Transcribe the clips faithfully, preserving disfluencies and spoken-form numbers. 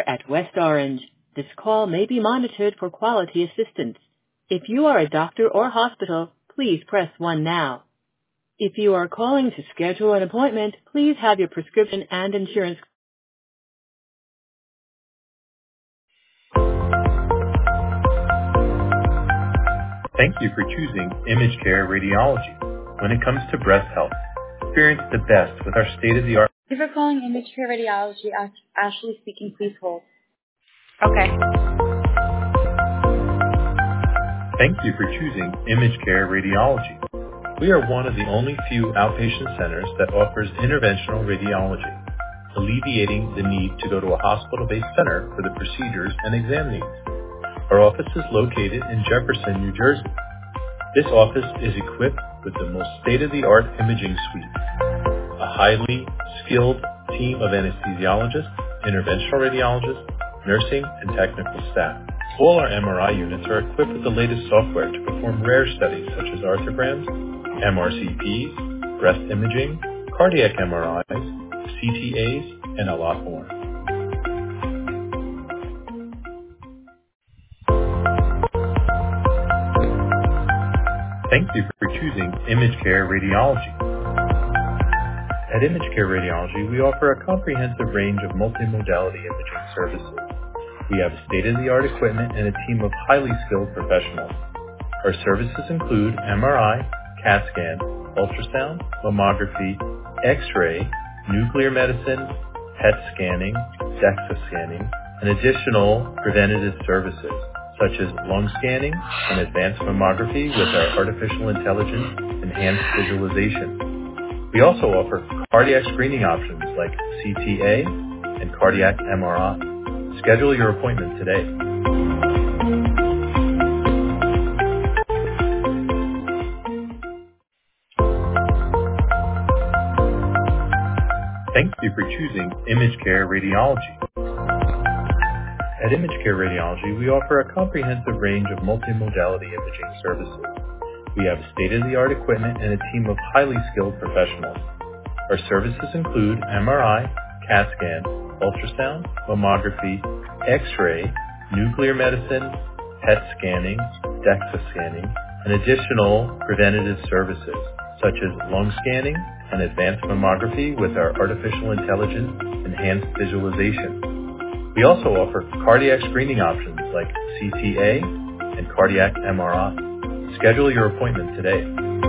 at West Orange. This call may be monitored for quality assistance. If you are a doctor or hospital, please press one now. If you are calling to schedule an appointment, please have your prescription and insurance. Thank you for choosing ImageCare Radiology. When it comes to breast health, experience the best with our state-of-the-art. Thank you for calling ImageCare Radiology. Ash- Ashley speaking. Please hold. Okay. Thank you for choosing ImageCare Radiology. We are one of the only few outpatient centers that offers interventional radiology, alleviating the need to go to a hospital-based center for the procedures and exam needs. Our office is located in Jefferson, New Jersey. This office is equipped with the most state-of-the-art imaging suite, a highly skilled team of anesthesiologists, interventional radiologists, nursing, and technical staff. All our M R I units are equipped with the latest software to perform rare studies such as arthrograms, M R C Ps, breast imaging, cardiac M R Is, C T As, and a lot more. Thank you for choosing ImageCare Radiology. At ImageCare Radiology, we offer a comprehensive range of multimodality imaging services. We have state-of-the-art equipment and a team of highly skilled professionals. Our services include M R I, CAT scan, ultrasound, mammography, X-ray, nuclear medicine, P E T scanning, DEXA scanning, and additional preventative services such as lung scanning and advanced mammography with our artificial intelligence enhanced visualization. We also offer cardiac screening options like C T A and cardiac M R I. Schedule your appointment today. Thank you for choosing ImageCare Radiology. At ImageCare Radiology, we offer a comprehensive range of multimodality imaging services. We have state-of-the-art equipment and a team of highly skilled professionals. Our services include M R I, CAT scan, ultrasound, mammography, X-ray, nuclear medicine, P E T scanning, DEXA scanning, and additional preventative services such as lung scanning and advanced mammography with our artificial intelligence enhanced visualization. We also offer cardiac screening options like C T A and cardiac M R I. Schedule your appointment today.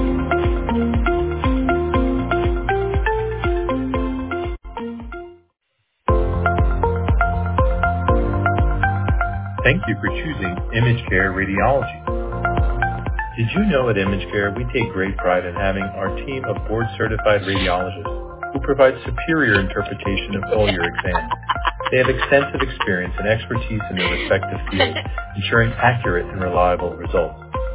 Thank you for choosing ImageCare Radiology. Did you know at ImageCare we take great pride in having our team of board-certified radiologists who provide superior interpretation of all your exams. They have extensive experience and expertise in their respective fields, ensuring accurate and reliable results.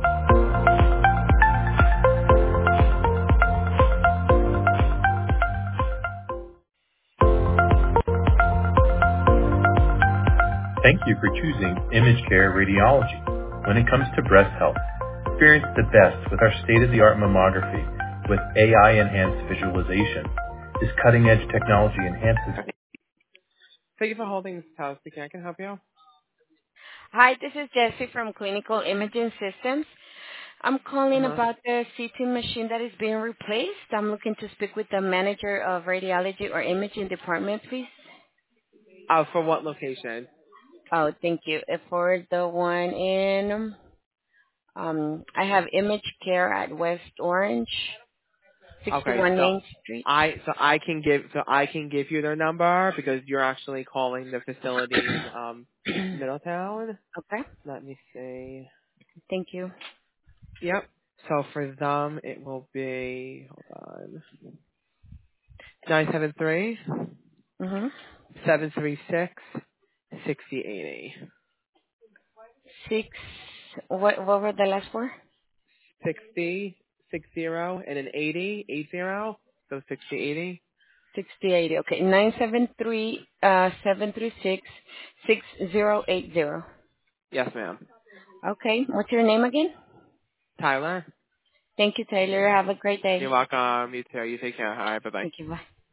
Thank you for choosing ImageCare Radiology. When it comes to breast health, experience the best with our state-of-the-art mammography with A I-enhanced visualization. This cutting-edge technology enhances. Thank you for holding this house. Speaking, I can help you. Hi, this is Jessie from Clinical Imaging Systems. I'm calling Uh-huh. about the C T machine that is being replaced. I'm looking to speak with the manager of radiology or imaging department, please. Uh, for what location? Oh, thank you. Uh, For the one in, um, I have Image Care at West Orange, Okay, sixty-one so Main Street. I so I can give so I can give you their number because you're actually calling the facility in um Middletown. Okay, Let me see. thank you. Yep. So for them it will be hold on nine seven three Mm-hmm. seven three six sixty eighty. Six, what, what were the last four? Sixty six zero and an eighty eight zero. So sixty eighty. sixty eighty. Okay, nine seven three, uh, seven three six, six zero eight zero. Yes, ma'am. Okay, what's your name again? Tyler. Thank you, Taylor. Have a great day. You're welcome. You too. You take care. All right. Bye bye. Thank you. Bye.